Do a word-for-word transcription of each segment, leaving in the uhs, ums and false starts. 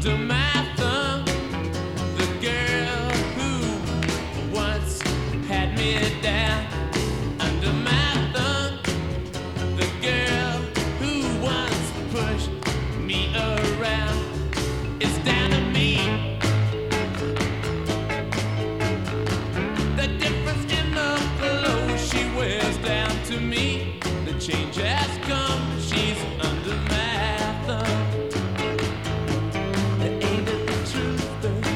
under my thumb. The girl who once had me down. Under my thumb. The girl who once pushed me around. It's down to me. The difference in the clothes she wears down to me. The change has come. She's under my thumb. Ain't it the truth though?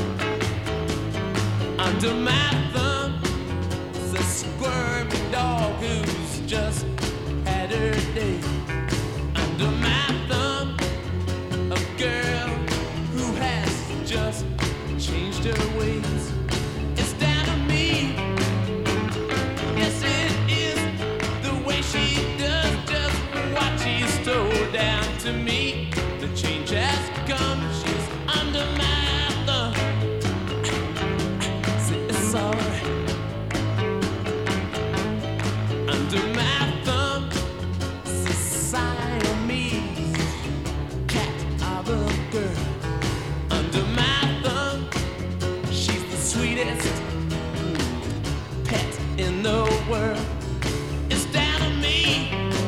Under my thumb is a squirmy dog who's just had her day. Under my thumb, a girl who has just changed her ways. It's down to me. Yes, it is the way she does just what she stole down to me. The change has come. She's under my thumb. See, it's alright. Under my thumb, it's a Siamese cat of a girl. Under my thumb, she's the sweetest pet in the world. It's down to me.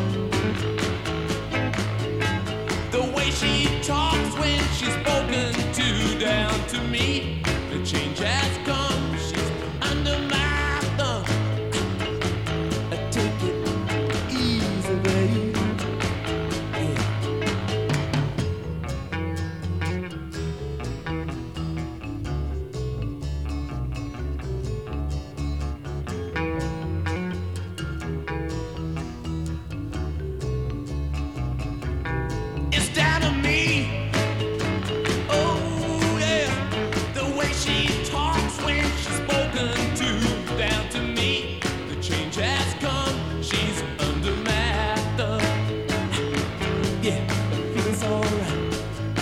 The way she talks when she's spoken to down to me. The change has come. She's under my thumb. I take it easy, babe. Yeah. It's down to me. Oh yeah, the way she talks when she's spoken to down to me. The change has come. She's under my thumb. Yeah, it feels alright.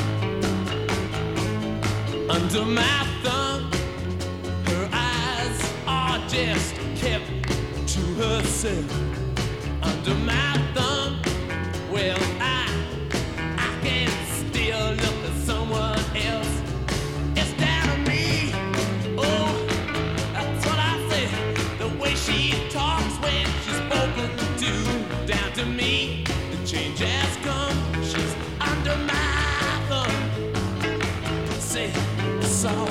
Under my thumb, her eyes are just kept to herself. Under my thumb, well I I can still look at someone else. It's down to me. Oh, that's what I said. The way she talks when she's spoken to down to me. The change has come. She's under my thumb. Say it's all